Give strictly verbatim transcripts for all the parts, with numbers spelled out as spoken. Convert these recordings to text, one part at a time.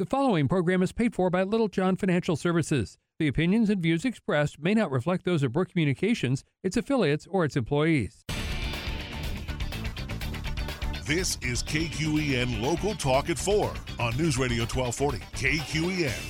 The following program is paid for by Little John Financial Services. The opinions and views expressed may not reflect those of Brooke Communications, its affiliates, or its employees. This is K Q E N Local Talk at four on News Radio twelve forty K Q E N.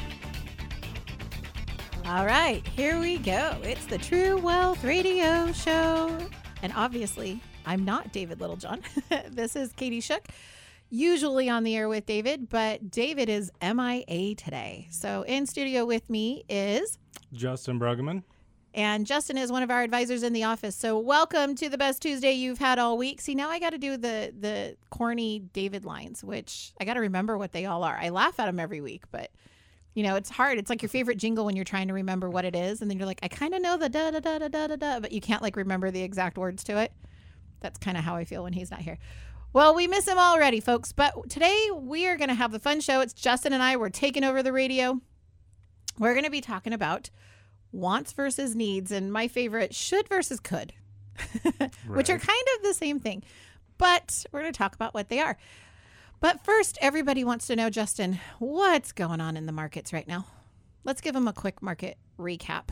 All right, here we go. It's the True Wealth Radio Show. And obviously, I'm not David Littlejohn. This is Katie Shook, usually on the air with David, but David is M I A today. So in studio with me is Justin Bruggeman. And Justin is one of our advisors in the office. So welcome to the best Tuesday you've had all week. See, now I got to do the the corny David lines, which I got to remember what they all are. I laugh at them every week, but you know, it's hard. It's like your favorite jingle when you're trying to remember what it is. And then you're like, I kind of know the da da da da da da da, but you can't like remember the exact words to it. That's kind of how I feel when he's not here. Well, we miss him already, folks. But today we are going to have the fun show. It's Justin and I. We're taking over the radio. We're going to be talking about wants versus needs, and my favorite, should versus could, which are kind of the same thing. But we're going to talk about what they are. But first, everybody wants to know, Justin, what's going on in the markets right now? Let's give them a quick market recap.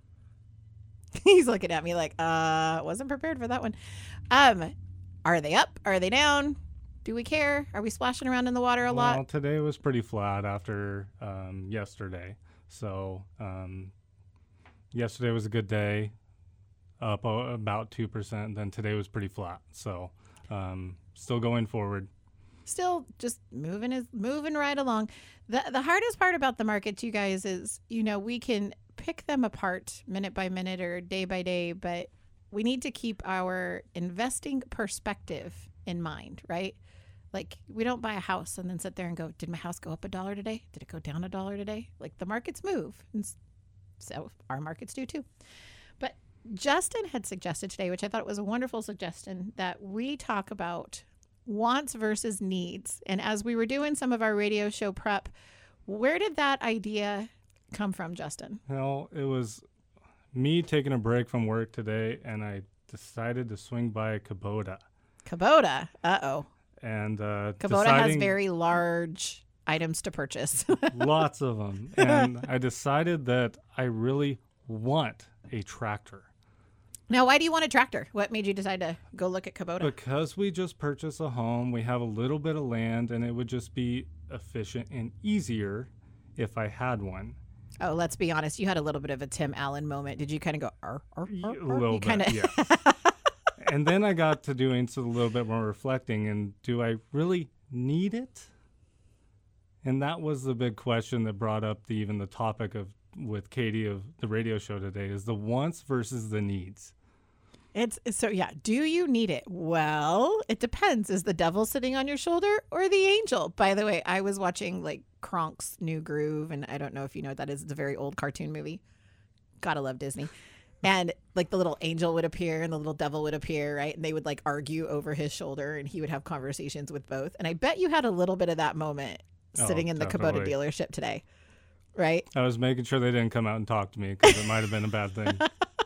He's looking at me like, uh, wasn't prepared for that one. Um, are they up? Are they down? Do we care? Are we splashing around in the water a lot? Well, today was pretty flat after um, yesterday. So um, yesterday was a good day, up uh, about two percent. Then today was pretty flat. So um, still going forward. Still just moving is moving right along. The the hardest part about the markets, you guys, is, you know, we can pick them apart minute by minute or day by day, but we need to keep our investing perspective in mind, right? Like, we don't buy a house and then sit there and go, did my house go up a dollar today? Did it go down a dollar today? Like, the markets move, and so our markets do too. But Justin had suggested today, which I thought was a wonderful suggestion, that we talk about wants versus needs. And as we were doing some of our radio show prep, where did that idea come from, Justin? Well, it was me taking a break from work today, and I decided to swing by Kubota. Kubota? Uh-oh. And uh, Kubota deciding, has very large items to purchase. lots of them. And I decided that I really want a tractor. Now, why do you want a tractor? What made you decide to go look at Kubota? Because we just purchased a home. We have a little bit of land, and it would just be efficient and easier if I had one. Oh, let's be honest. You had a little bit of a Tim Allen moment. Did you kind of go, ar, ar, ar, ar? A little you bit, kinda... yes. And then I got to doing so a little bit more reflecting, and do I really need it? And that was the big question that brought up the, even the topic of with Katie of the radio show today, is the wants versus the needs. It's so, yeah. Do you need it? Well, it depends. Is the devil sitting on your shoulder or the angel? By the way, I was watching like Kronk's New Groove, and I don't know if you know what that is. It's a very old cartoon movie. Gotta love Disney. And like the little angel would appear and the little devil would appear, right? And they would like argue over his shoulder, and he would have conversations with both. And I bet you had a little bit of that moment sitting oh, in the Kubota dealership today, right? I was making sure they didn't come out and talk to me, because it might have been a bad thing.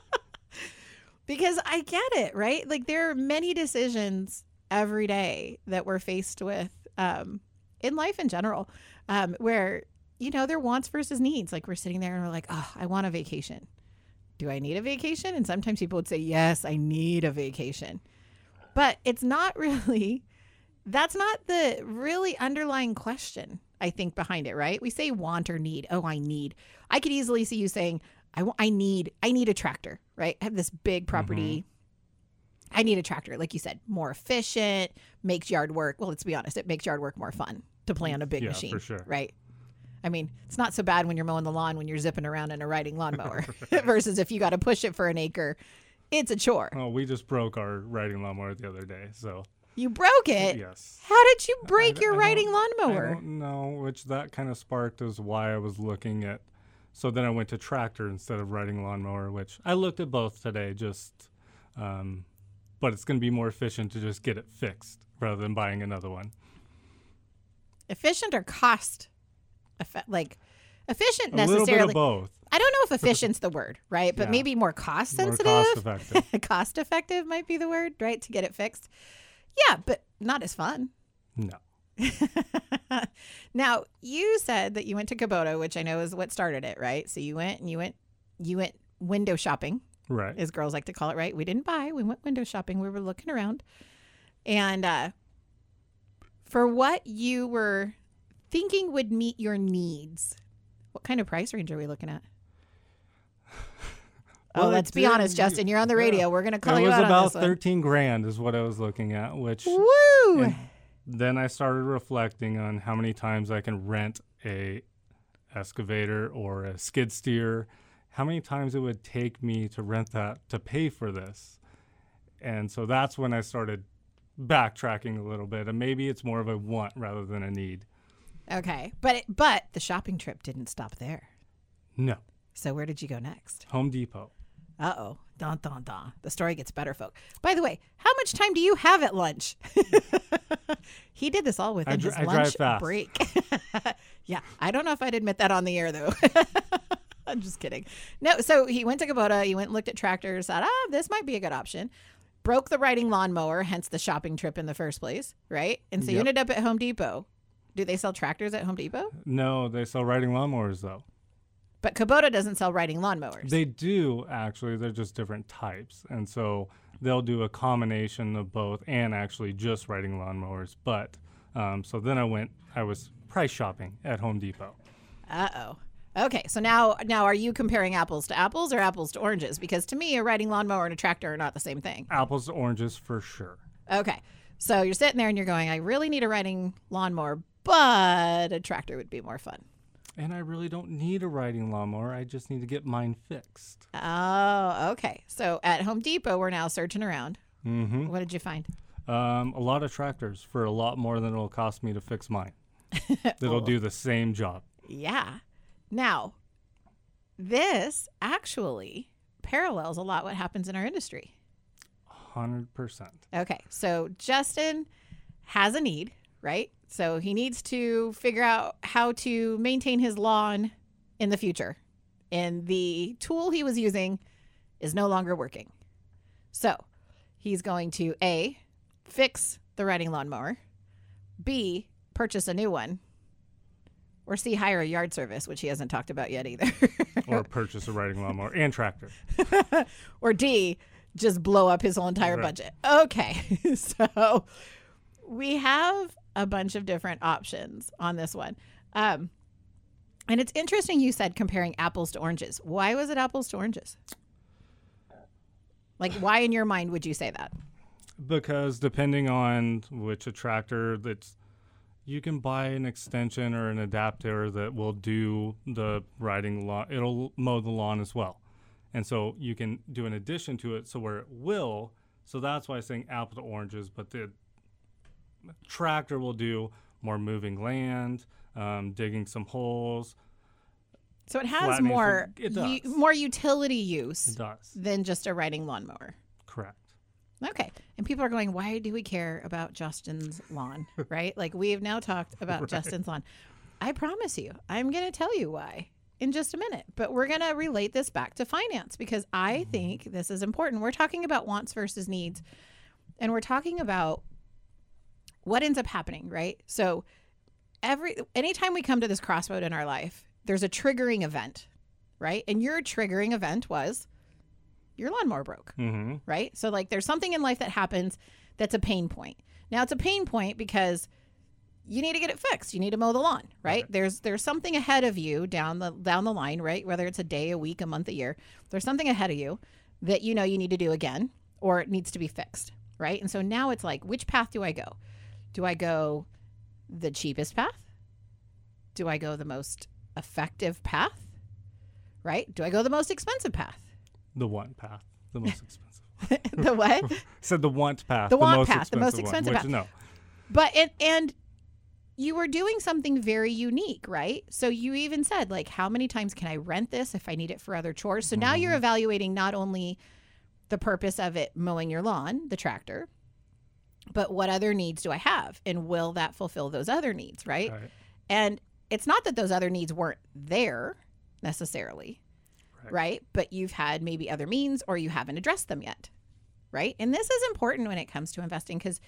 Because I get it, right? Like, there are many decisions every day that we're faced with um, in life in general, um, where, you know, they're wants versus needs. Like, we're sitting there and we're like, oh, I want a vacation. Do I need a vacation? And sometimes people would say, yes, I need a vacation. But it's not really, that's not the really underlying question, I think, behind it, right? We say want or need. Oh, I need. I could easily see you saying, I, w- I need I need a tractor, right? I have this big property. Mm-hmm. I need a tractor. Like you said, more efficient, makes yard work. Well, let's be honest. It makes yard work more fun to play on a big yeah, machine, for sure. Right? I mean, it's not so bad when you're mowing the lawn when you're zipping around in a riding lawnmower versus if you got to push it for an acre. It's a chore. Oh, we just broke our riding lawnmower the other day, so. You broke it? Yes. How did you break I, your I riding lawnmower? I don't know, which that kind of sparked is why I was looking at. So then I went to tractor instead of riding lawnmower, which I looked at both today, just, um, but it's going to be more efficient to just get it fixed rather than buying another one. Efficient or cost? Effe- like, efficient a necessarily. A little bit of both. I don't know if efficient's the word, right? But yeah. maybe more cost sensitive. More cost effective. Cost effective might be the word, right? To get it fixed. Yeah, but not as fun. No. Now, you said that you went to Kubota, which I know is what started it, right? So you went and you went, you went window shopping, Right. as girls like to call it, right? We didn't buy, we went window shopping. We were looking around. And uh, for what you were thinking would meet your needs, what kind of price range are we looking at? Well, oh, it let's be did- honest, Justin. You're on the radio. yeah. We're going to call It you was out on about this one. thirteen grand is what I was looking at, which Woo! and then I started reflecting on how many times I can rent a excavator or a skid steer, how many times it would take me to rent that to pay for this. And so that's when I started backtracking a little bit, and maybe it's more of a want rather than a need. Okay. But it, but the shopping trip didn't stop there. No. So where did you go next? Home Depot. Uh-oh. Dun, dun, dun. The story gets better, folk. By the way, how much time do you have at lunch? He did this all within I dr- his I drive lunch fast. break. Yeah. I don't know if I'd admit that on the air, though. I'm just kidding. No, so he went to Kubota. He went and looked at tractors, thought, ah, this might be a good option. Broke the riding lawnmower, hence the shopping trip in the first place, right? And so you Yep. ended up at Home Depot. Do they sell tractors at Home Depot? No, they sell riding lawnmowers, though. But Kubota doesn't sell riding lawnmowers. They do, actually. They're just different types. And so they'll do a combination of both and actually just riding lawnmowers. But um, so then I went, I was price shopping at Home Depot. Uh-oh. Okay, so now now are you comparing apples to apples or apples to oranges? Because to me, a riding lawnmower and a tractor are not the same thing. Apples to oranges for sure. Okay, so you're sitting there and you're going, I really need a riding lawnmower, but a tractor would be more fun. And I really don't need a riding lawnmower. I just need to get mine fixed. Oh, okay. So at Home Depot, we're now searching around. Mm-hmm. What did you find? Um, a lot of tractors for a lot more than it'll cost me to fix mine. That'll do the same job. Yeah. Now, this actually parallels a lot what happens in our industry. one hundred percent. Okay, so Justin has a need, right? So he needs to figure out how to maintain his lawn in the future. And the tool he was using is no longer working. So he's going to A, fix the riding lawnmower, B, purchase a new one, or C, hire a yard service, which he hasn't talked about yet either. Or purchase a riding lawnmower and tractor. Or D, just blow up his whole entire Right. budget. Okay, so we have a bunch of different options on this one. Um, and it's interesting you said comparing apples to oranges. Why was it apples to oranges? Like, why in your mind would you say that? Because depending on which tractor, that's you can buy an extension or an adapter that will do the riding lawn. It'll mow the lawn as well. And so you can do an addition to it so where it will. So that's why I'm saying apple to oranges. But the tractor will do more moving land, um, digging some holes. So it has Flattening more some- it u- does. more utility use It does. than just a riding lawnmower. Correct. Okay. And people are going, why do we care about Justin's lawn? Right? Like, we have now talked about Right. Justin's lawn. I promise you, I'm going to tell you why in just a minute. But we're going to relate this back to finance because I think this is important. We're talking about wants versus needs. And we're talking about what ends up happening, right? So every anytime we come to this crossroad in our life, there's a triggering event, right? And your triggering event was your lawnmower broke. Mm-hmm. Right? So like there's something in life that happens that's a pain point. Now it's a pain point because you need to get it fixed. You need to mow the lawn, right? Right. There's there's something ahead of you down the down the line, right? Whether it's a day, a week, a month, a year. There's something ahead of you that you know you need to do again or it needs to be fixed, right? And so now it's like, which path do I go? Do I go the cheapest path? Do I go the most effective path? Right? Do I go the most expensive path? The want path, the most expensive. The what? Said the want path, The want most path, the most expensive expensive one, path. which, no. But and and you were doing something very unique, right? So you even said like, how many times can I rent this if I need it for other chores? So now you're evaluating not only the purpose of it mowing your lawn, the tractor, but what other needs do I have? And will that fulfill those other needs, right? Right. And it's not that those other needs weren't there necessarily, Right. right? But you've had maybe other means or you haven't addressed them yet, right? And this is important when it comes to investing because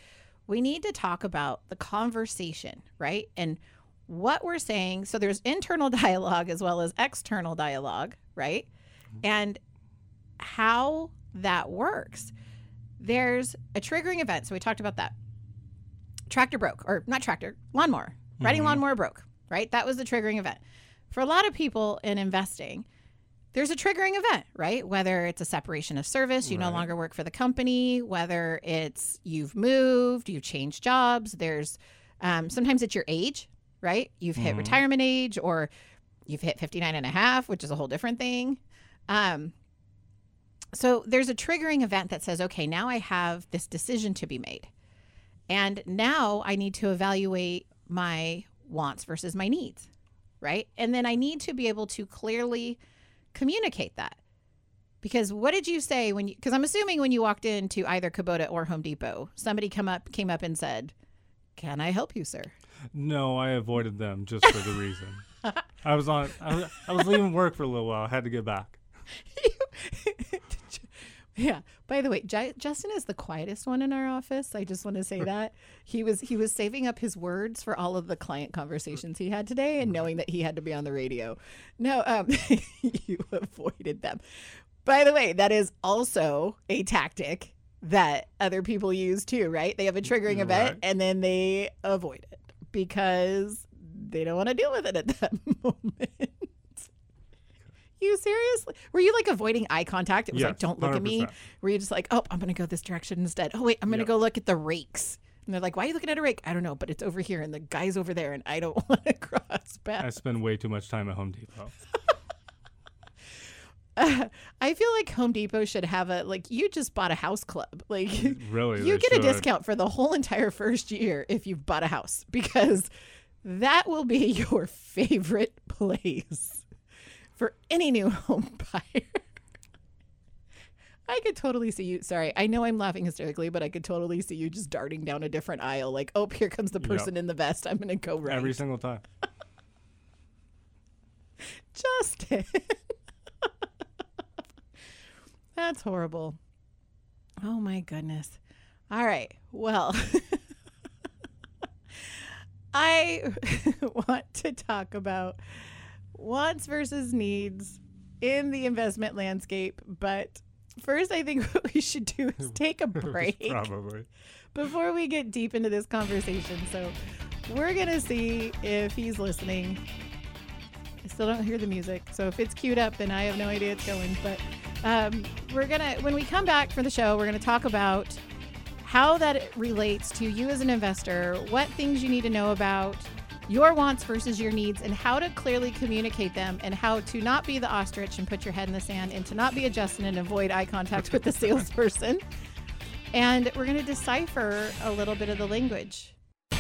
we need to talk about the conversation, right? And what we're saying. So there's internal dialogue as well as external dialogue, right? And how that works. There's a triggering event. So we talked about that. Tractor broke, or not tractor, lawnmower. Riding mm-hmm. lawnmower broke, right? That was the triggering event. For a lot of people in investing, there's a triggering event, right? Whether it's a separation of service, you right. no longer work for the company, whether it's you've moved, you've changed jobs. There's um, sometimes it's your age, right? You've hit mm-hmm. retirement age, or you've hit fifty-nine and a half, which is a whole different thing. Um, so there's a triggering event that says, okay, now I have this decision to be made. And now I need to evaluate my wants versus my needs, right? And then I need to be able to clearly communicate that. Because what did you say when you, because I'm assuming when you walked into either Kubota or Home Depot, somebody come up, came up and said, "Can I help you, sir?" No, I avoided them just for the reason. I was on, I was, I was leaving work for a little while. I had to get back. Yeah. By the way, J- Justin is the quietest one in our office. I just want to say that he was he was saving up his words for all of the client conversations he had today, and knowing that he had to be on the radio. No, um, you avoided them. By the way, that is also a tactic that other people use too, right? They have a triggering event right. and then they avoid it because they don't want to deal with it at that moment. You seriously? Were you like avoiding eye contact? It was yes, like, don't look one hundred percent. at me. Were you just like, oh, I'm going to go this direction instead. Oh, wait, I'm going to yep. go look at the rakes. And they're like, why are you looking at a rake? I don't know, but it's over here and the guy's over there and I don't want to cross paths. I spend way too much time at Home Depot. uh, I feel like Home Depot should have a, like, you just bought a house club. Like, really, you get should. a discount for the whole entire first year if you've bought a house, because that will be your favorite place for any new home buyer. I could totally see you. Sorry, I know I'm laughing hysterically, but I could totally see you just darting down a different aisle. Like, oh, here comes the person yep. in the vest. I'm going to go right. Every single time. Justin. That's horrible. Oh, my goodness. All right. Well, I want to talk about wants versus needs in the investment landscape. But first, I think what we should do is take a break. Probably. Before we get deep into this conversation. So we're going to see if he's listening. I still don't hear the music. So if it's queued up, then I have no idea it's going. But um, we're going to, when we come back for the show, we're going to talk about how that relates to you as an investor, what things you need to know about your wants versus your needs, and how to clearly communicate them, and how to not be the ostrich and put your head in the sand, and to not be a Justin and avoid eye contact with the salesperson. And we're going to decipher a little bit of the language.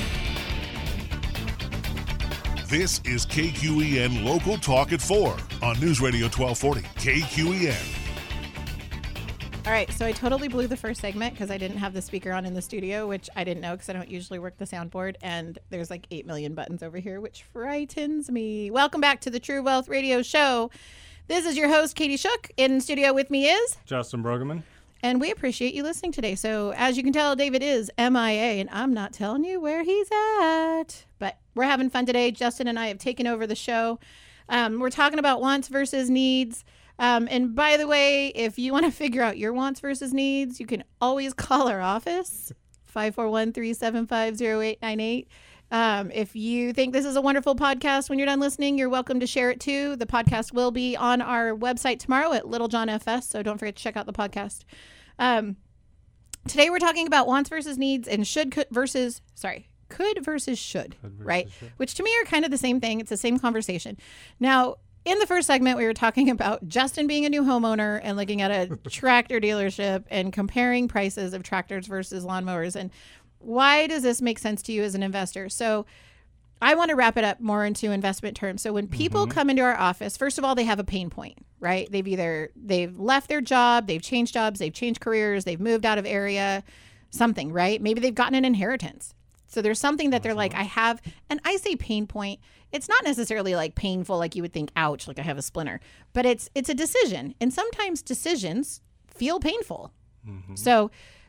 This is K Q E N Local Talk at four on News Radio twelve forty K Q E N. All right, so I totally blew the first segment because I didn't have the speaker on in the studio, which I didn't know because I don't usually work the soundboard. And there's like eight million buttons over here, which frightens me. Welcome back to the True Wealth Radio Show. This is your host, Katie Shook. In studio with me is Justin Brueggemann. And we appreciate you listening today. So as you can tell, David is M I A, and I'm not telling you where he's at. But we're having fun today. Justin and I have taken over the show. Um, we're talking about wants versus needs. Um, and by the way, if you want to figure out your wants versus needs, you can always call our office, five four one, three seven five, zero eight nine eight. Um, if you think this is a wonderful podcast, when you're done listening, you're welcome to share it too. The podcast will be on our website tomorrow at Little John F S, so don't forget to check out the podcast. Um, today we're talking about wants versus needs and should could versus, sorry, could versus should, could versus right? Should. Which to me are kind of the same thing. It's the same conversation. Now, in the first segment, we were talking about Justin being a new homeowner and looking at a tractor dealership and comparing prices of tractors versus lawnmowers. And why does this make sense to you as an investor? So I want to wrap it up more into investment terms. So when people mm-hmm. come into our office, first of all, they have a pain point, right? They've either, they've left their job, they've changed jobs, they've changed careers, they've moved out of area, something, right? Maybe they've gotten an inheritance. So there's something that they're like, I have, and I say pain point. It's not necessarily like painful, like you would think, ouch, like I have a splinter, but it's it's a decision. And sometimes decisions feel painful. Mm-hmm. So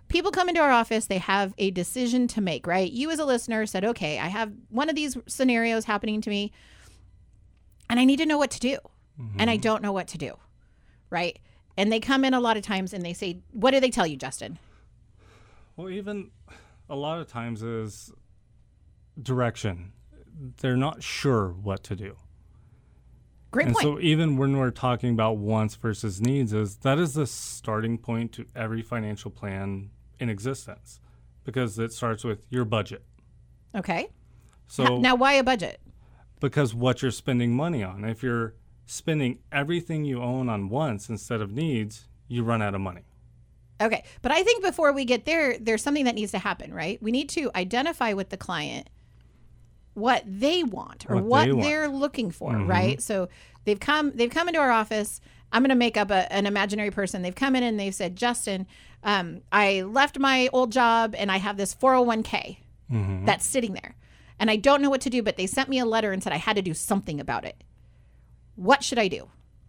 people come into our office, they have a decision to make, right? You as a listener said, okay, I have one of these scenarios happening to me and I need to know what to do. Mm-hmm. And I don't know what to do, right? And they come in a lot of times and they say, what do they tell you, Justin? Well, even a lot of times is direction. They're not sure what to do. Great and point. So even when we're talking about wants versus needs, is that is the starting point to every financial plan in existence, because it starts with your budget. Okay. So now, why a budget? Because what you're spending money on. If you're spending everything you own on wants instead of needs, you run out of money. Okay. But I think before we get there, there's something that needs to happen, right? We need to identify with the client what they want or what, what they want. they're looking for, Mm-hmm. right? So they've come they've come into our office. I'm going to make up a, an imaginary person. They've come in and they've said, Justin, um, I left my old job and I have this four oh one k Mm-hmm. that's sitting there. And I don't know what to do, but they sent me a letter and said I had to do something about it. What should I do?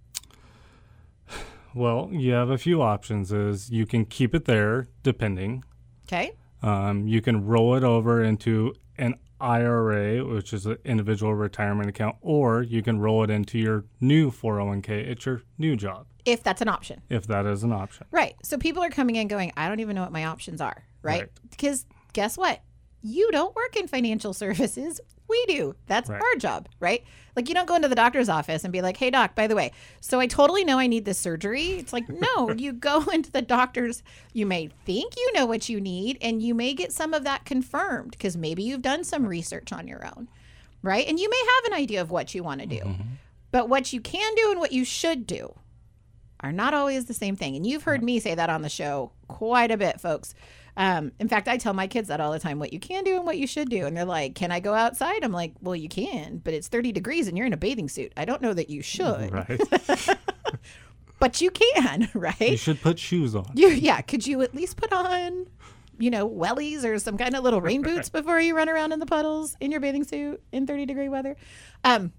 Well, you have a few options. Is you can keep it there, depending. Okay. Um, you can roll it over into an I R A, which is an individual retirement account, or you can roll it into your new four oh one k at your new job. If that's an option. If that is an option. Right. So people are coming in going, I don't even know what my options are, right? Right. Because guess what? You don't work in financial services. We do. That's Right. our job, right? Like you don't go into the doctor's office and be like, hey, doc, by the way, so I totally know I need this surgery. It's like, no, you go into the doctor's. You may think you know what you need and you may get some of that confirmed because maybe you've done some research on your own, right? And you may have an idea of what you want to do. Mm-hmm. But what you can do and what you should do are not always the same thing. And you've heard me say that on the show quite a bit, folks. Um, in fact, I tell my kids that all the time, what you can do and what you should do. And they're like, can I go outside? I'm like, well, you can, but it's thirty degrees and you're in a bathing suit. I don't know that you should. Right. But you can, right? You should put shoes on. You, yeah. Could you at least put on, you know, wellies or some kind of little rain boots before you run around in the puddles in your bathing suit in thirty degree weather? Um,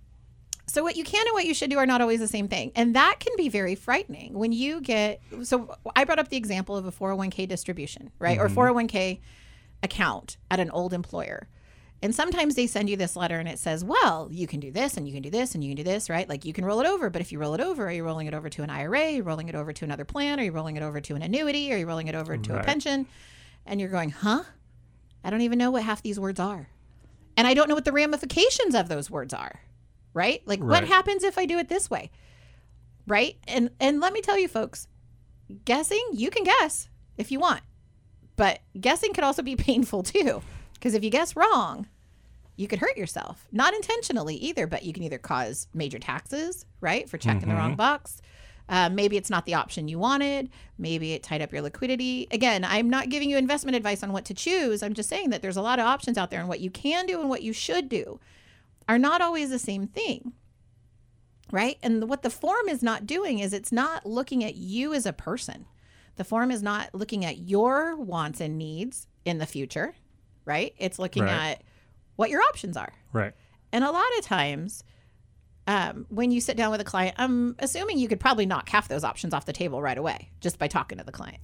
So what you can and what you should do are not always the same thing. And that can be very frightening when you get, so I brought up the example of a four oh one k distribution, right? Mm-hmm. Or four oh one k account at an old employer. And sometimes they send you this letter and it says, well, you can do this and you can do this and you can do this, right? Like you can roll it over, but if you roll it over, are you rolling it over to an I R A? Are you rolling it over to another plan? Are you rolling it over to an annuity? Are you rolling it over to right. a pension? And you're going, huh? I don't even know what half these words are. And I don't know what the ramifications of those words are. Right? Like right. what happens if I do it this way? Right? And and let me tell you folks, guessing, you can guess if you want. But guessing could also be painful too. Because if you guess wrong, you could hurt yourself. Not intentionally either, but you can either cause major taxes, right? For checking mm-hmm. the wrong box. Uh, maybe it's not the option you wanted. Maybe it tied up your liquidity. Again, I'm not giving you investment advice on what to choose. I'm just saying that there's a lot of options out there and what you can do and what you should do are not always the same thing, right? And what the form is not doing is it's not looking at you as a person. The form is not looking at your wants and needs in the future, right? It's looking right. at what your options are. Right. And a lot of times um, when you sit down with a client, I'm assuming you could probably knock half those options off the table right away just by talking to the client.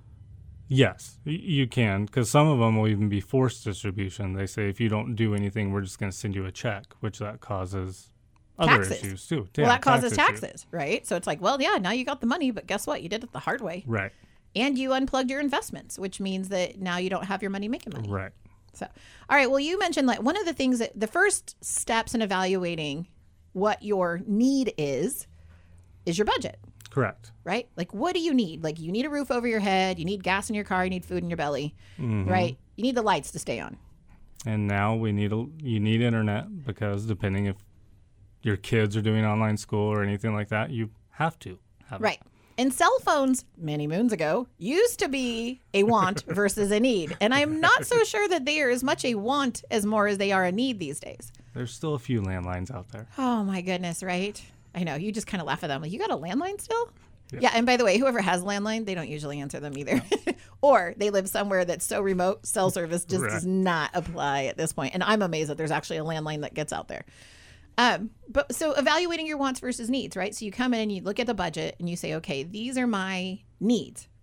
Yes, you can, because some of them will even be forced distribution. They say if you don't do anything, we're just going to send you a check, which that causes other taxes. issues too. Well, yeah, that causes tax taxes, right? So it's like, well, yeah, now you got the money, but guess what? You did it the hard way. Right. And you unplugged your investments, which means that now you don't have your money making money. Right. So, all right. Well, you mentioned like one of the things that the first steps in evaluating what your need is, is your budget. Correct. Right? Like, what do you need? Like, you need a roof over your head. You need gas in your car. You need food in your belly. Mm-hmm. Right? You need the lights to stay on. And now we need a, you need internet because depending if your kids are doing online school or anything like that, you have to have right. it. And cell phones, many moons ago, used to be a want versus a need. And I'm not so sure that they are as much a want as more as they are a need these days. There's still a few landlines out there. Oh, my goodness, right? I know. You just kind of laugh at them. Like, you got a landline still? Yeah. yeah. And by the way, whoever has a landline, they don't usually answer them either. Or they live somewhere that's so remote, cell service just right. does not apply at this point. And I'm amazed that there's actually a landline that gets out there. Um, but so evaluating your wants versus needs, right? So you come in and you look at the budget and you say, okay, these are my needs,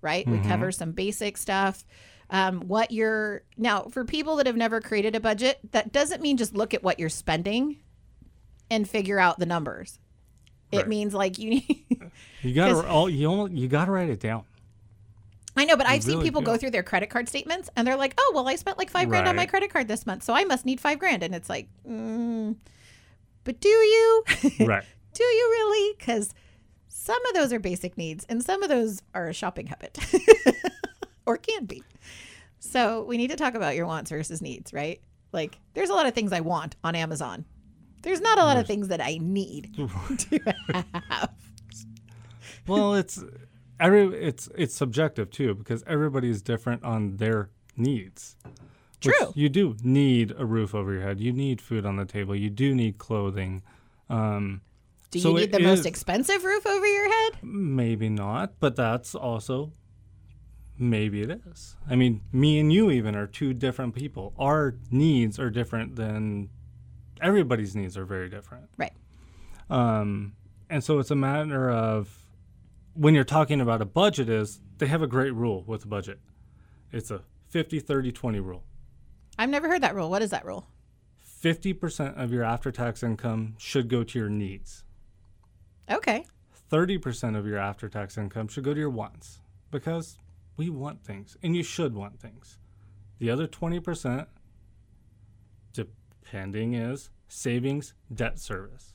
right? We cover some basic stuff. Um, what you're now for people that have never created a budget, that doesn't mean just look at what you're spending and figure out the numbers. It Right. means like you need. You gotta all you only, you gotta write it down. I know, but You I've seen really people do. go through their credit card statements and they're like, "Oh, well, I spent like five grand on my Right. credit card this month, so I must need five grand." And it's like, mm, but do you? Right. Do you really? Because some of those are basic needs and some of those are a shopping habit or can be. So we need to talk about your wants versus needs, right? Like there's a lot of things I want on Amazon. There's not a lot of things that I need to have. Well, it's every it's it's subjective too because everybody is different on their needs. Which True. You do need a roof over your head. You need food on the table. You do need clothing. Um, Do you so need it the most is- expensive roof over your head? Maybe not, but that's also maybe it is. I mean, me and you even are two different people. Our needs are different than everybody's needs are very different. Right. Um, and so it's a matter of when you're talking about a budget is they have a great rule with a budget. It's a fifty thirty twenty rule. I've never heard that rule. What is that rule? fifty percent of your after-tax income should go to your needs. Okay. thirty percent of your after-tax income should go to your wants because we want things and you should want things. The other twenty percent, depending, is savings, debt service.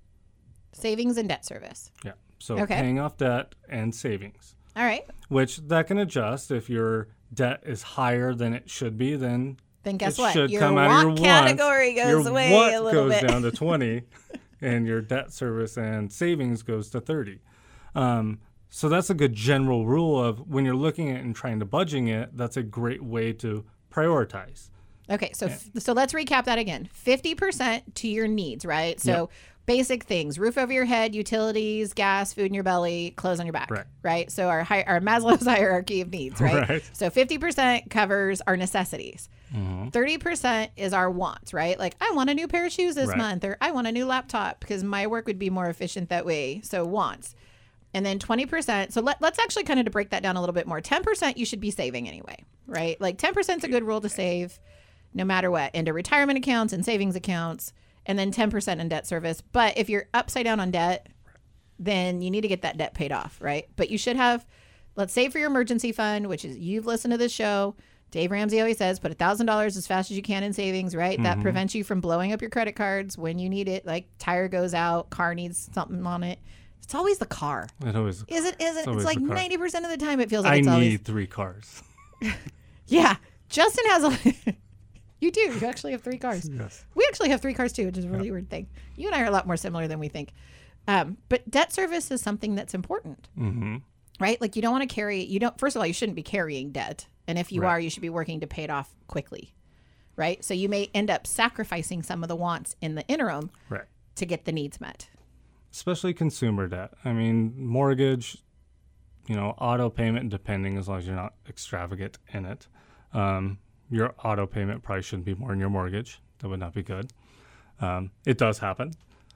Savings and debt service. Yeah. So Okay. paying off debt and savings, All right. which that can adjust. If your debt is higher than it should be, then Then guess it what? should Your come out want of your category wants. goes your away want a little goes bit. down to twenty, and your debt service and savings goes to thirty. Um, so that's a good general rule of when you're looking at and trying to budgeting it. That's a great way to prioritize. Okay, so f- so let's recap that again. fifty percent to your needs, right? So Yep. basic things: roof over your head, utilities, gas, food in your belly, clothes on your back. Right. Right. So our hi- our Maslow's hierarchy of needs, right? Right. So fifty percent covers our necessities. Mm-hmm. thirty percent is our wants, right? Like I want a new pair of shoes this Right. month, or I want a new laptop because my work would be more efficient that way. So wants. And then twenty percent. So let, let's actually kind of to break that down a little bit more. ten percent you should be saving anyway, right? Like ten percent is a good rule to save no matter what, into retirement accounts and savings accounts, and then ten percent in debt service. But if you're upside down on debt, then you need to get that debt paid off, right? But you should have, let's save for your emergency fund, which is, you've listened to this show. Dave Ramsey always says, put one thousand dollars as fast as you can in savings, right? Mm-hmm. That prevents you from blowing up your credit cards when you need it, like tire goes out, car needs something on it. It's always the car. It always. Is it? Is it? It's always like the car. ninety percent of the time it feels like I it's need always. three cars. Yeah. Justin has a. You do. You actually have three cars. Yes. We actually have three cars too, which is a really weird thing. You and I are a lot more similar than we think. Um, but debt service is something that's important, Mm-hmm. right? Like you don't want to carry, you don't, first of all, you shouldn't be carrying debt. And if you Right. are, you should be working to pay it off quickly, right? So you may end up sacrificing some of the wants in the interim Right. to get the needs met. Especially consumer debt. I mean, mortgage, you know, auto payment, depending as long as you're not extravagant in it. Um, your auto payment probably shouldn't be more than your mortgage. That would not be good. Um, it does happen.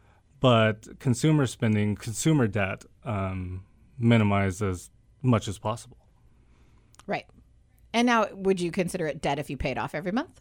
But consumer spending, consumer debt, um, minimize as much as possible. Right. And now, would you consider it debt if you paid off every month?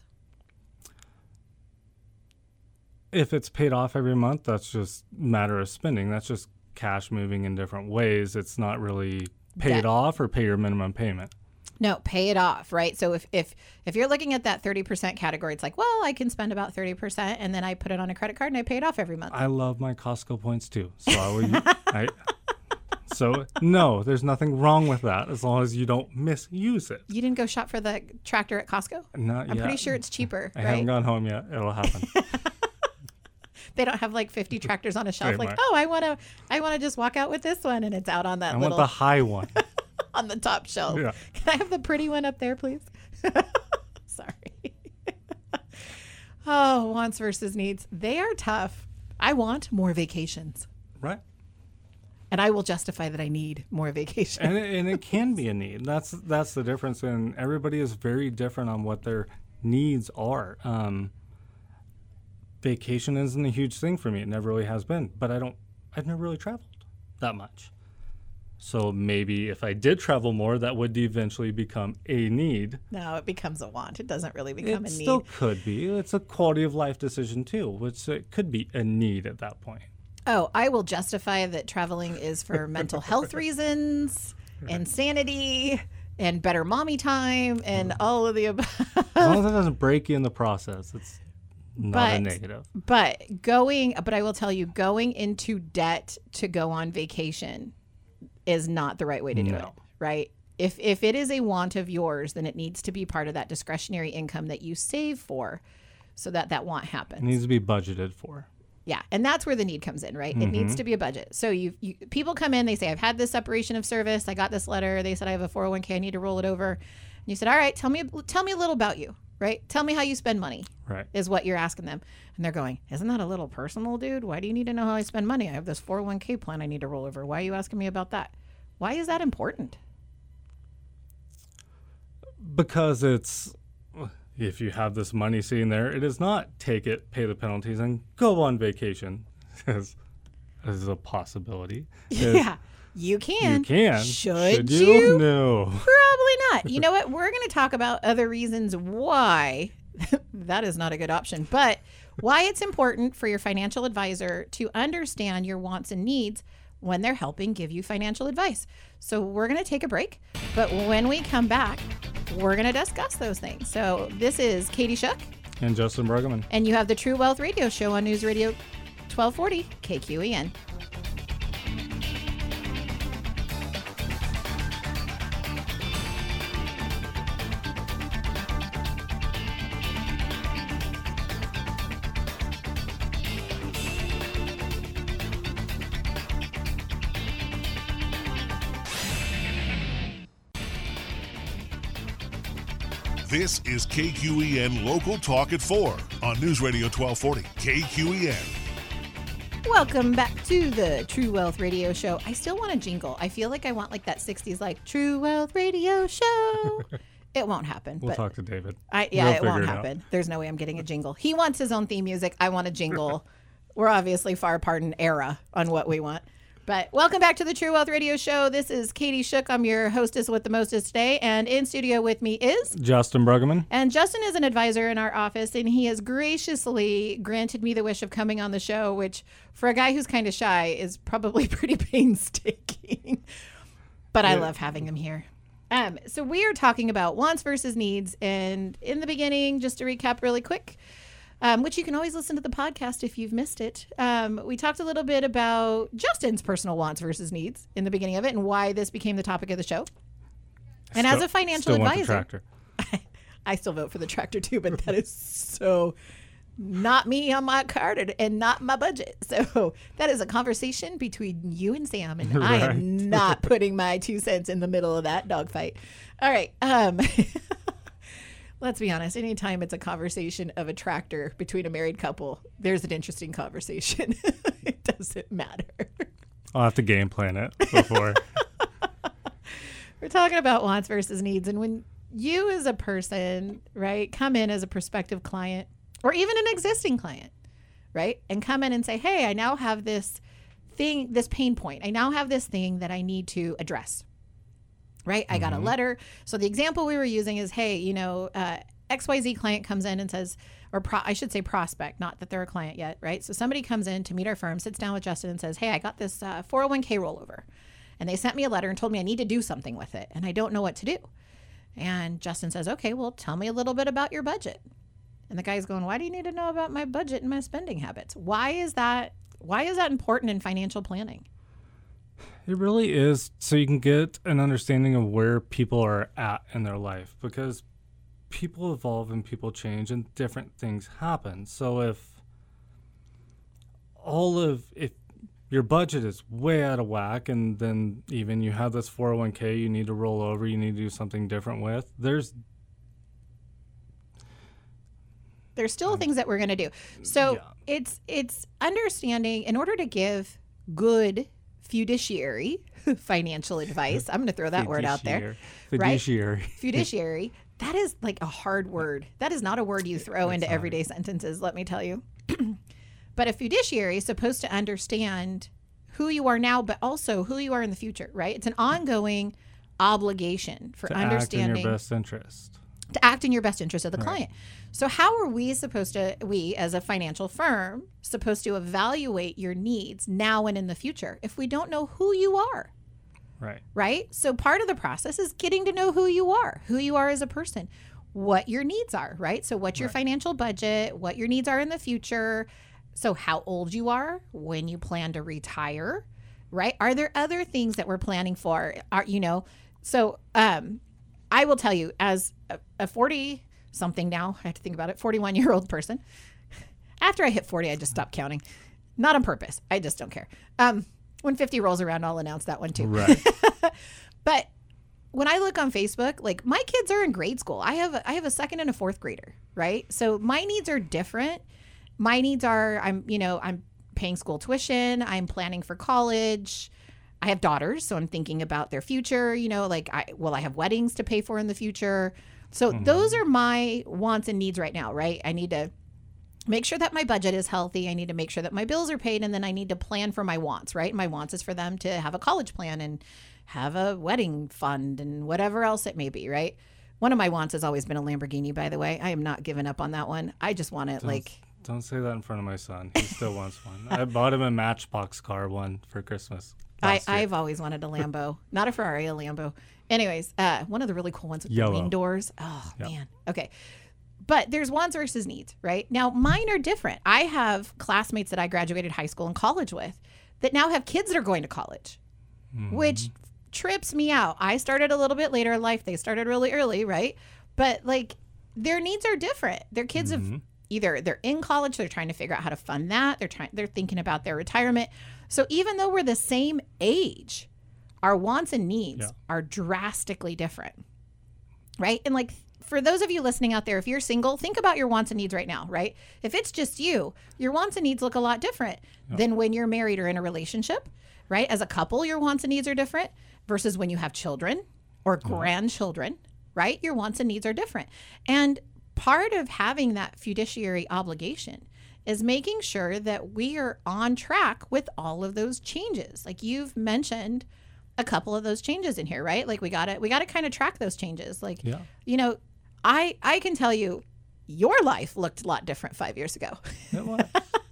If it's paid off every month, that's just matter of spending. That's just cash moving in different ways. It's not really pay Debt. it off or pay your minimum payment. No, pay it off, right? So if if if you're looking at that thirty percent category, it's like, well, I can spend about thirty percent and then I put it on a credit card and I pay it off every month. I love my Costco points too. So I would, I, so no, there's nothing wrong with that as long as you don't misuse it. You didn't go shop for the tractor at Costco? Not I'm yet. pretty sure it's cheaper, I right? haven't gone home yet. It'll happen. They don't have like fifty tractors on a shelf. Pretty Like, much. oh, I want to, I want to just walk out with this one, and it's out on that I little want the high one. on the top shelf. Yeah. Can I have the pretty one up there, please? Sorry. Oh, wants versus needs. They are tough. I want more vacations, Right. and I will justify that I need more vacations. And it, and it can be a need. That's that's the difference. And everybody is very different on what their needs are. Um, vacation isn't a huge thing for me. It never really has been. But I don't. I've never really traveled that much. So maybe if I did travel more, that would eventually become a need. No, it becomes a want. It doesn't really become it a need. It still could be. It's a quality of life decision too, which it could be a need at that point. Oh, I will justify that traveling is for mental health reasons, insanity, and better mommy time, and all of the above. As long as it doesn't break you in the process, it's not but, a negative. But going, but I will tell you, going into debt to go on vacation is not the right way to do No. it, right? If if it is a want of yours, then it needs to be part of that discretionary income that you save for, so that that want happens. It needs to be budgeted for. Yeah, and that's where the need comes in, right? Mm-hmm. It needs to be a budget. So you, you people come in, they say, I've had this separation of service. I got this letter. They said I have a four oh one k. I need to roll it over. And you said, all right, tell me tell me a little about you, right? Tell me how you spend money, Right. is what you're asking them. And they're going, isn't that a little personal, dude? Why do you need to know how I spend money? I have this four oh one k plan I need to roll over. Why are you asking me about that? Why is that important? Because it's, if you have this money sitting there, it is not take it, pay the penalties, and go on vacation, as, as a possibility. Yeah, you can. You can. Should, Should you? you? No. Probably not. You know what? We're going to talk about other reasons why that is not a good option, but why it's important for your financial advisor to understand your wants and needs when they're helping give you financial advice. So we're going to take a break, but when we come back, we're going to discuss those things. So this is Katie Shook. And Justin Bruggeman. And you have the True Wealth Radio Show on News Radio twelve forty K Q E N. This is K Q E N Local Talk at four on News Radio twelve forty K Q E N. Welcome back to the True Wealth Radio Show. I still want a jingle. I feel like I want like that sixties like True Wealth Radio Show. It won't happen. We'll but talk to David. I, yeah, We'll it won't figure it happen. There's no way I'm getting a jingle. He wants his own theme music. I want a jingle. We're obviously far apart in era on what we want. But welcome back to the True Wealth Radio Show. This is Katie Shook. I'm your hostess with the mostest today. And in studio with me is Justin Bruggeman. And Justin is an advisor in our office, and he has graciously granted me the wish of coming on the show, which for a guy who's kind of shy is probably pretty painstaking. But I Yeah. love having him here. Um, so we are talking about wants versus needs. And in the beginning, just to recap really quick, um, which you can always listen to the podcast if you've missed it. Um, we talked a little bit about Justin's personal wants versus needs in the beginning of it and why this became the topic of the show. And as Still- a financial still want the advisor, tractor. I still vote for the tractor too, but that is so not me on my card and, and not my budget. So that is a conversation between you and Sam, and I Right. am not putting my two cents in the middle of that dogfight. All right. Um, let's be honest. Anytime it's a conversation of a tractor between a married couple, there's an interesting conversation. It doesn't matter. I'll have to game plan it before. We're talking about wants versus needs. And when you as a person, right, come in as a prospective client or even an existing client, right, and come in and say, hey, I now have this thing, this pain point. I now have this thing that I need to address, right? I got a letter. So the example we were using is, hey, you know, uh, X Y Z client comes in and says, or pro- I should say prospect, not that they're a client yet, right? So somebody comes in to meet our firm, sits down with Justin and says, hey, I got this uh, four oh one k rollover. And they sent me a letter and told me I need to do something with it. And I don't know what to do. And Justin says, okay, well, tell me a little bit about your budget. And the guy's going, why do you need to know about my budget and my spending habits? Why is that? Why is that important in financial planning? It really is, so you can get an understanding of where people are at in their life, because people evolve and people change and different things happen. So if all of if your budget is way out of whack, and then even you have this four oh one k you need to roll over, you need to do something different with, there's There's still things that we're going to do. So Yeah. it's it's understanding in order to give good fiduciary financial advice. I'm going to throw that word out there. Fiduciary. right? Fiduciary. Fiduciary. That is like a hard word. That is not a word you throw into hard. everyday sentences, let me tell you. But a fiduciary is supposed to understand who you are now, but also who you are in the future, right? It's an ongoing obligation for to understanding. act in your best interest. To act in your best interest of the Right. client. So how are we supposed to, we as a financial firm, supposed to evaluate your needs now and in the future if we don't know who you are? Right. Right? So part of the process is getting to know who you are, who you are as a person, what your needs are, right? So what's your Right. financial budget, what your needs are in the future. So how old you are, when you plan to retire, right? Are there other things that we're planning for? Are, you know, so um, I will tell you as a, a forty something now, I have to think about it, forty-one year old person. After I hit forty, I just stopped counting. Not on purpose. I just don't care. Um, when fifty rolls around, I'll announce that one too. Right. But when I look on Facebook, like my kids are in grade school. I have a, I have a second and a fourth grader, right? So my needs are different. My needs are I'm, you know, I'm paying school tuition, I'm planning for college. I have daughters, so I'm thinking about their future, you know, like I will I have weddings to pay for in the future. So Mhm. those are my wants and needs right now, right? I need to make sure that my budget is healthy. I need to make sure that my bills are paid, and then I need to plan for my wants, right? My wants is for them to have a college plan and have a wedding fund and whatever else it may be, right? One of my wants has always been a Lamborghini, by the way. I am not giving up on that one. I just want it Don't, like don't say that in front of my son. He still wants one. I bought him a Matchbox car one for Christmas. I, last year. I've always wanted a Lambo, not a Ferrari, a Lambo. Anyways, uh, one of the really cool ones with Yellow. the wing doors. Oh Yep. man. Okay. But there's wants versus needs, right? Now mine are different. I have classmates that I graduated high school and college with that now have kids that are going to college, Mhm. which trips me out. I started a little bit later in life. They started really early, right? But like their needs are different. Their kids have Mhm. either they're in college, they're trying to figure out how to fund that. They're trying they're thinking about their retirement. So even though we're the same age, our wants and needs Yeah. are drastically different. Right? And like for those of you listening out there, if you're single, think about your wants and needs right now, right? If it's just you, your wants and needs look a lot different Yeah. than when you're married or in a relationship, right? As a couple, your wants and needs are different versus when you have children or grandchildren, right? Your wants and needs are different. And part of having that fiduciary obligation is making sure that we are on track with all of those changes. Like you've mentioned a couple of those changes in here, right? Like we got to we got to kind of track those changes. Like, Yeah. you know, I I can tell you your life looked a lot different five years ago. It was.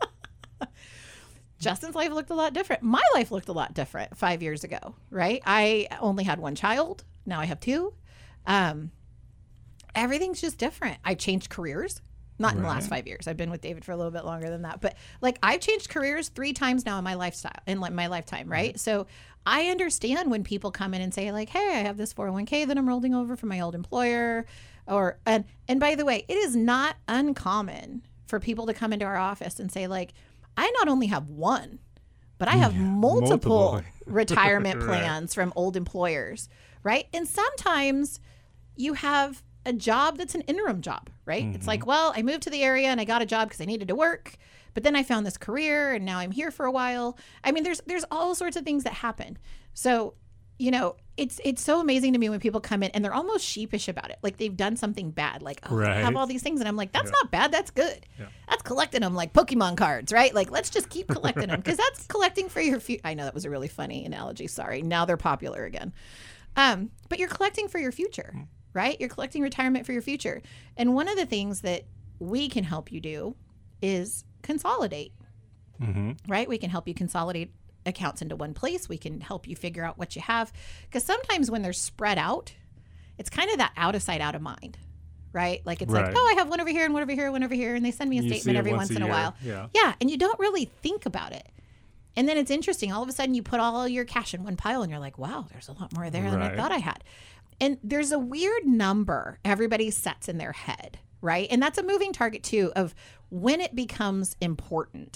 Justin's life looked a lot different. My life looked a lot different five years ago, right? I only had one child. Now I have two. Um, everything's just different. I changed careers. Not in the last Right. five years. I've been with David for a little bit longer than that. But like I've changed careers three times now in my lifestyle, in like my lifetime, right? So I understand when people come in and say like, hey, I have this four oh one k that I'm rolling over from my old employer. Or and and by the way, it is not uncommon for people to come into our office and say like, I not only have one, but I have Yeah, multiple, multiple. retirement Right. plans from old employers, right? And sometimes you have a job that's an interim job, right? It's like, well, I moved to the area and I got a job because I needed to work, but then I found this career and now I'm here for a while. I mean, there's there's all sorts of things that happen. So, you know, it's it's so amazing to me when people come in and they're almost sheepish about it, like they've done something bad, like oh, I have Right. all these things, and I'm like, that's Yeah. not bad, that's good. Yeah. That's collecting them like Pokemon cards, right? Like let's just keep collecting them because that's collecting for your future. I know that was a really funny analogy. Sorry, now they're popular again. Um, but you're collecting for your future, right? You're collecting retirement for your future. And one of the things that we can help you do is consolidate, Mm-hmm. right? We can help you consolidate accounts into one place. We can help you figure out what you have. Because sometimes when they're spread out, it's kind of that out of sight, out of mind, right? Like it's like, Right. oh, I have one over here and one over here, one over here. And they send me a You see statement it every once once a in a year. while. Yeah. Yeah. And you don't really think about it. And then it's interesting. All of a sudden you put all your cash in one pile and you're like, wow, there's a lot more there than I Right. thought I had. And there's a weird number everybody sets in their head, right? And that's a moving target too of when it becomes important.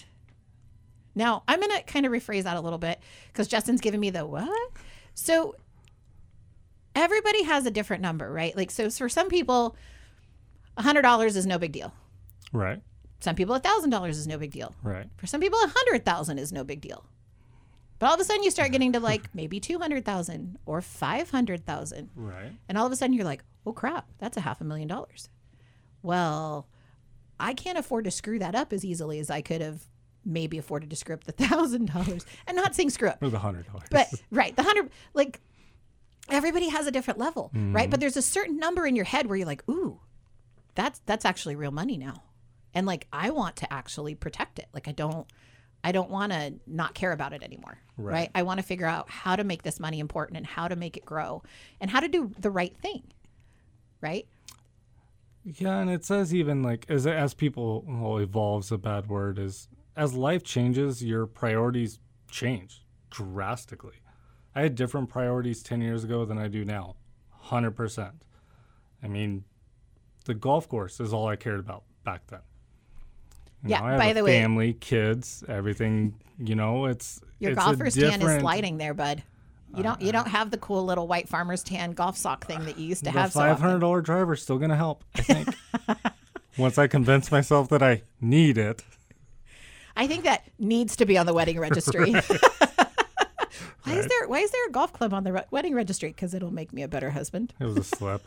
Now, I'm going to kind of rephrase that a little bit because Justin's giving me the what? So everybody has a different number, right? Like, so for some people, one hundred dollars is no big deal. Right. Some people, one thousand dollars is no big deal. Right. For some people, one hundred thousand dollars is no big deal. But all of a sudden you start getting to like maybe two hundred thousand dollars or five hundred thousand dollars. Right. And all of a sudden you're like, oh crap, that's a half a million dollars. Well, I can't afford to screw that up as easily as I could have maybe afforded to screw up the thousand dollars, and not saying screw up, Or the hundred dollars. but right, the hundred, like everybody has a different level, mm-hmm. right? But there's a certain number in your head where you're like, ooh, that's that's actually real money now, and like I want to actually protect it. Like I don't, I don't want to not care about it anymore, right? right? I want to figure out how to make this money important and how to make it grow and how to do the right thing, right? Yeah, and it says even like as as people well, evolves a bad word is as life changes, your priorities change drastically. I had different priorities ten years ago than I do now, one hundred percent. I mean, the golf course is all I cared about back then. You yeah, know, I have by a the way, family, kids, everything. You know, it's your it's golfer's tan is different- sliding there, bud. You don't you don't have the cool little white farmer's tan golf sock thing that you used to The have. five hundred dollar so driver is still going to help, I think. Once I convince myself that I need it. I think that needs to be on the wedding registry. Why Right. is there Why is there a golf club on the re- wedding registry? Because it'll make me a better husband. It was a slip.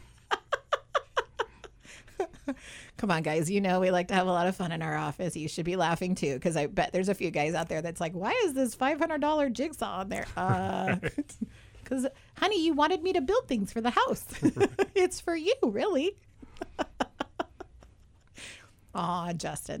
Come on, guys. You know we like to have a lot of fun in our office. You should be laughing too, because I bet there's a few guys out there that's like, why is this five hundred dollar jigsaw on there? Uh, because, honey, you wanted me to build things for the house. It's for you, really. Aw, Justin.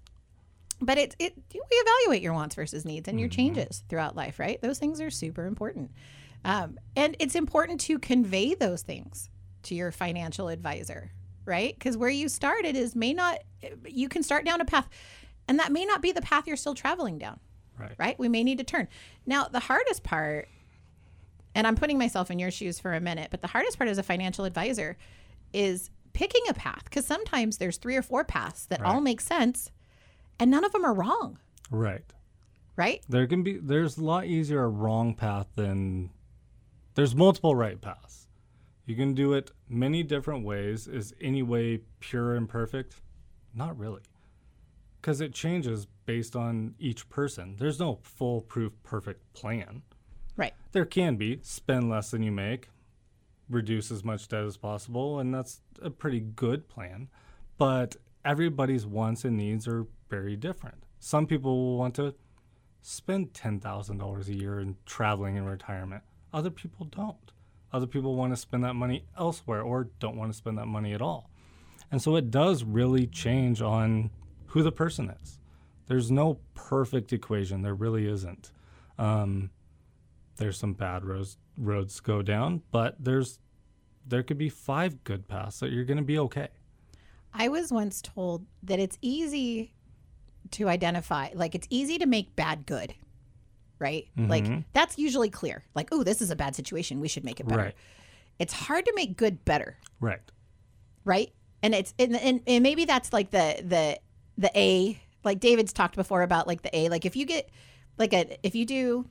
But it, it we evaluate your wants versus needs and your Mm-hmm. changes throughout life, right? Those things are super important. Um, and it's important to convey those things to your financial advisor, right? Because where you started is may not, you can start down a path, and that may not be the path you're still traveling down, Right. right? We may need to turn. Now, the hardest part, and I'm putting myself in your shoes for a minute, but the hardest part as a financial advisor is picking a path, because sometimes there's three or four paths that all Right. make sense, and none of them are wrong, Right. right? There can be, there's a lot easier a wrong path than, there's multiple right paths. You can do it many different ways. Is any way pure and perfect? Not really. Because it changes based on each person. There's no foolproof perfect plan. Right. There can be. Spend less than you make, reduce as much debt as possible, and that's a pretty good plan. But everybody's wants and needs are very different. Some people will want to spend ten thousand dollars a year in traveling in retirement. Other people don't. Other people want to spend that money elsewhere or don't want to spend that money at all. And so it does really change on who the person is. There's no perfect equation. There really isn't. Um, there's some bad roads roads to go down, but there's there could be five good paths that you're going to be okay. I was once told that it's easy to identify, like it's easy to make bad good, right? Like Mhm. that's usually clear. Like, oh, this is a bad situation. We should make it better. Right. It's hard to make good better, Right. right? And it's and, and, and maybe that's like the the the A, like David's talked before about like the A. Like if you get like a if you do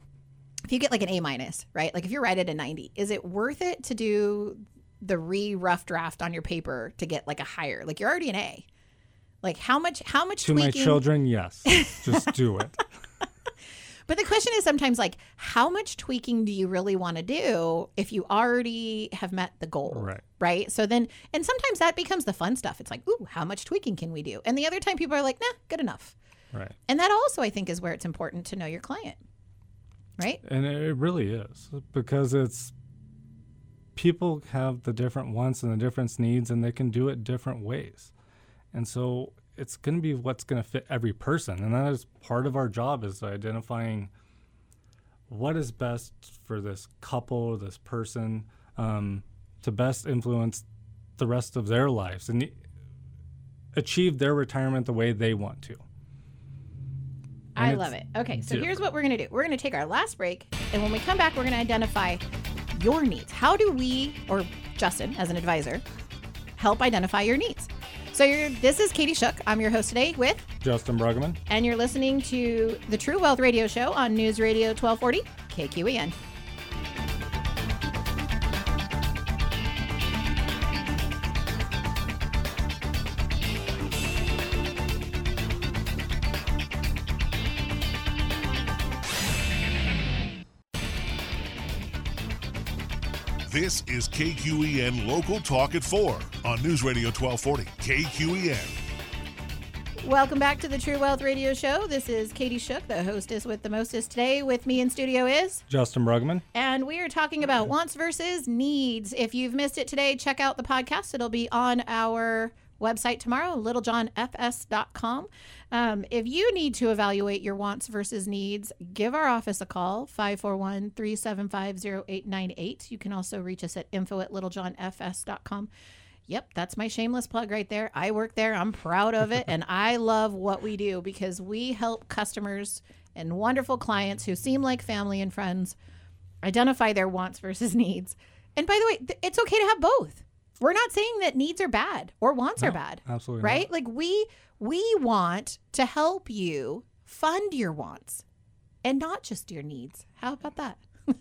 if you get like an A minus, right? Like if you're right at a ninety, is it worth it to do the re rough draft on your paper to get like a higher? Like you're already an A. Like how much how much To tweaking? my children, yes. Just do it. But the question is sometimes like how much tweaking do you really want to do if you already have met the goal? Right. Right. So then, and sometimes that becomes the fun stuff. It's like, ooh, how much tweaking can we do? And the other time people are like, nah, good enough. Right. And that also, I think, is where it's important to know your client. Right. And it really is, because it's people have the different wants and the different needs, and they can do it different ways. And so it's going to be what's going to fit every person. And that is part of our job, is identifying what is best for this couple, this person, um, to best influence the rest of their lives and achieve their retirement the way they want to. I And love it. it's Okay, so here's different. what we're going to do. We're going to take our last break, and when we come back, we're going to identify your needs. How do we, or Justin as an advisor, help identify your needs? So you're, this is Katie Shook. I'm your host today with, Justin Bruggeman. and you're listening to the True Wealth Radio Show on News Radio twelve forty K Q E N. This is K Q E N Local Talk at four on News Radio twelve forty K Q E N. Welcome back to the True Wealth Radio Show. This is Katie Shook, the hostess with the mostest today. With me in studio is Justin Brugman. And we are talking about wants versus needs. If you've missed it today, check out the podcast. It'll be on our website tomorrow, little john f s dot com. Um, if you need to evaluate your wants versus needs, give our office a call, five four one, three seven five, zero eight nine eight. You can also reach us at info at little john f s dot com. Yep, that's my shameless plug right there. I work there. I'm proud of it. And I love what we do because we help customers and wonderful clients who seem like family and friends identify their wants versus needs. And by the way, th- it's okay to have both. We're not saying that needs are bad or wants No, are bad. absolutely Right? not. Like we we want to help you fund your wants and not just your needs. How about that?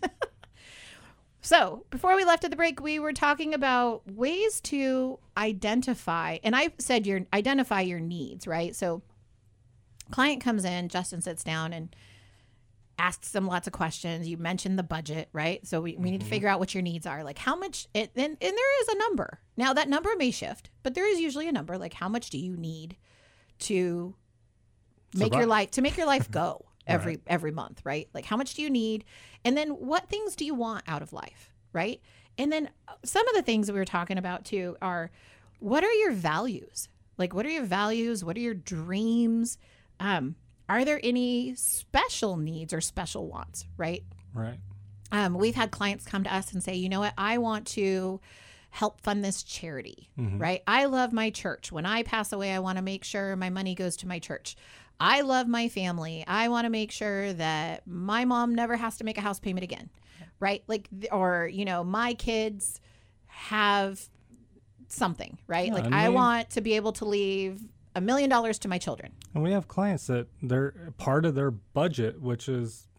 So before we left at the break, we were talking about ways to identify, and I said your identify your needs, right? So client comes in, Justin sits down and asks them lots of questions. You mentioned the budget, right? So we, we mm-hmm. need to figure out what your needs are. Like how much, and, and, and there is a number. Now that number may shift, but there is usually a number. Like how much do you need to make Survive. your life, to make your life go? every Right. every month, right? Like how much do you need? And then what things do you want out of life, right? And then some of the things that we were talking about too are what are your values? Like what are your values? What are your dreams? Um, are there any special needs or special wants, right? Right. Um, we've had clients come to us and say, you know what, I want to help fund this charity, Mhm. right? I love my church. When I pass away, I want to make sure my money goes to my church. I love my family. I want to make sure that my mom never has to make a house payment again, right? Like, th- or, you know, my kids have something, right? Yeah, like and I we- want to be able to leave a million dollars to my children. And we have clients that they're part of their budget, which is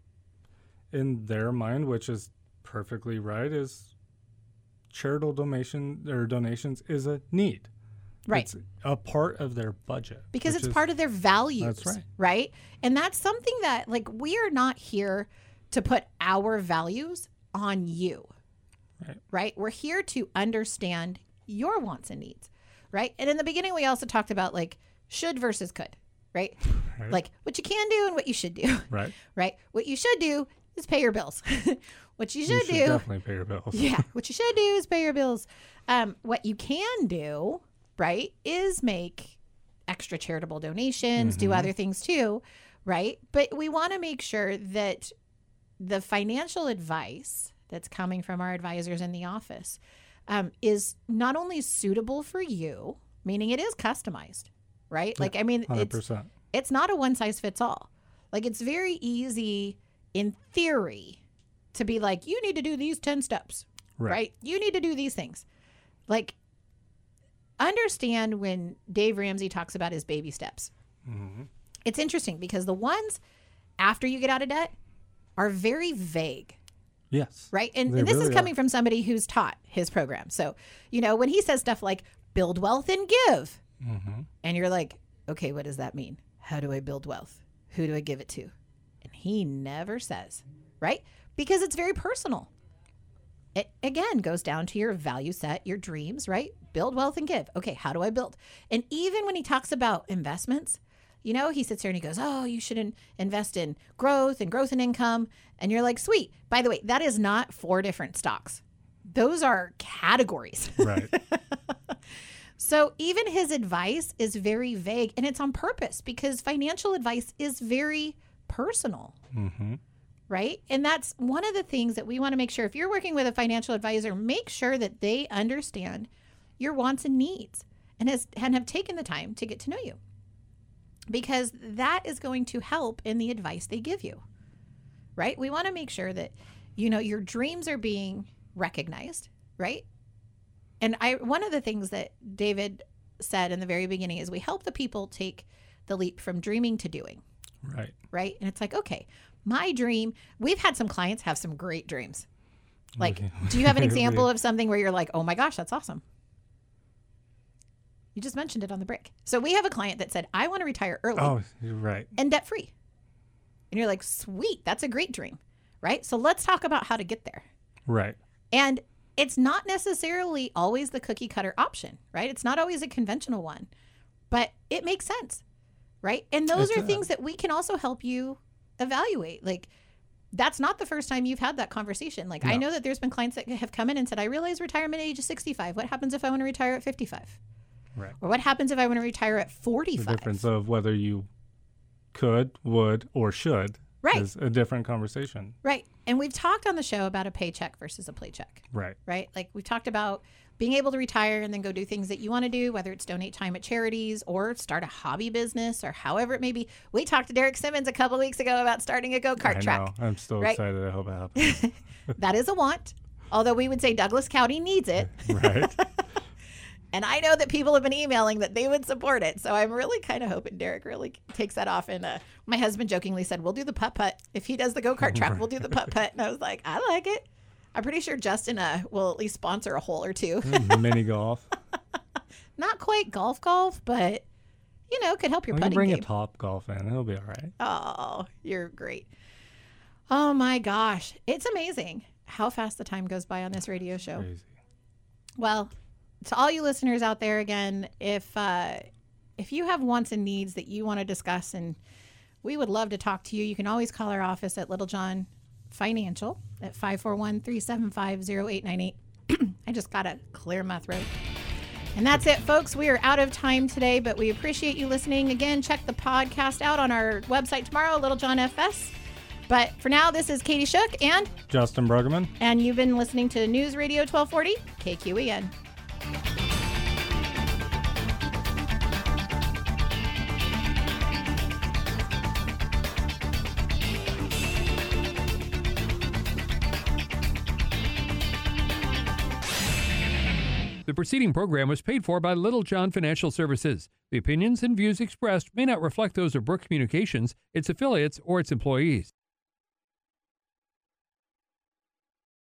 in their mind, which is perfectly right, is charitable donation or donations is a need. Right. It's a part of their budget. Because which it's is- part of their values. That's right. Right. And that's something that, like, we are not here to put our values on you. Right. Right. We're here to understand your wants and needs. Right. And in the beginning, we also talked about like should versus could. Right. Right. Like what you can do and what you should do. Right. Right. What you should do is pay your bills. What you should, You should do. definitely pay your bills. Yeah. What you should do is pay your bills. Um, what you can do, right, is make extra charitable donations, do Mhm. other things too, right? But we want to make sure that the financial advice that's coming from our advisors in the office um, is not only suitable for you, meaning it is customized, right? Yeah, Like, I mean, one hundred it's percent. it's not a one size fits all. Like, it's very easy in theory to be like, you need to do these ten steps, Right. right? You need to do these things. Like, understand when Dave Ramsey talks about his baby steps. Mhm. It's interesting because the ones after you get out of debt are very vague, Yes. right? And, They and this is really coming are. from somebody who's taught his program. So, you know, when he says stuff like build wealth and give, Mm-hmm. and you're like, okay, what does that mean? How do I build wealth? Who do I give it to? And he never says, right? Because it's very personal. It, again, goes down to your value set, your dreams, right? Build wealth and give. Okay, how do I build? And even when he talks about investments, you know, he sits there and he goes, oh, you should in- invest in growth and growth and income. And you're like, sweet. By the way, that is not four different stocks. Those are categories. Right. So even his advice is very vague, and it's on purpose because financial advice is very personal, Mm-hmm. right? And that's one of the things that we want to make sure if you're working with a financial advisor, make sure that they understand your wants and needs and has and have taken the time to get to know you, because that is going to help in the advice they give you, right? We want to make sure that, you know, your dreams are being recognized, right? And I one of the things that David said in the very beginning is we help the people take the leap from dreaming to doing, Right. right? And it's like, okay, my dream, we've had some clients have some great dreams. Like, Okay. do you have an example of something where you're like, oh my gosh, that's awesome? You just mentioned it on the break. So we have a client that said, I want to retire early Oh, you're right. and debt free. And you're like, sweet, that's a great dream, right? So let's talk about how to get there. Right. And it's not necessarily always the cookie cutter option, right? It's not always a conventional one, but it makes sense. right? And those It's are a- things that we can also help you evaluate. Like, that's not the first time you've had that conversation. Like, I No. know that there's been clients that have come in and said, I realize retirement age is sixty-five. What happens if I want to retire at fifty-five? Right. Or what happens if I want to retire at The forty-five? difference of whether you could, would, or should Right. is a different conversation. Right. And we've talked on the show about a paycheck versus a playcheck, Right. right? Like, we've talked about being able to retire and then go do things that you want to do, whether it's donate time at charities or start a hobby business or however it may be. We talked to Derek Simmons a couple weeks ago about starting a go-kart I track. know. I'm still right? excited. I hope it happens. That is a want, although we would say Douglas County needs it. Right. And I know that people have been emailing that they would support it. So I'm really kind of hoping Derek really takes that off. And uh, my husband jokingly said, we'll do the putt-putt. If he does the go-kart track, we'll do the putt-putt. And I was like, I like it. I'm pretty sure Justin uh, will at least sponsor a hole or two. Mini golf. Not quite golf golf, but, you know, could help your We can putting bring game. a top golf in. It'll be all right. Oh, you're great. Oh, my gosh. It's amazing how fast the time goes by on this radio show. Crazy. Well, to all you listeners out there, again, if uh, if you have wants and needs that you want to discuss, and we would love to talk to you, you can always call our office at Little John Financial at five four one, three seven five, zero eight nine eight. I just got to clear my throat. And that's it, folks. We are out of time today, but we appreciate you listening. Again, check the podcast out on our website tomorrow, Little John F S. But for now, this is Katie Shook, and Justin Bruggeman. and you've been listening to News Radio twelve forty, K Q E N. The preceding program was paid for by Little John Financial Services. The opinions and views expressed may not reflect those of Brooke Communications, its affiliates, or its employees.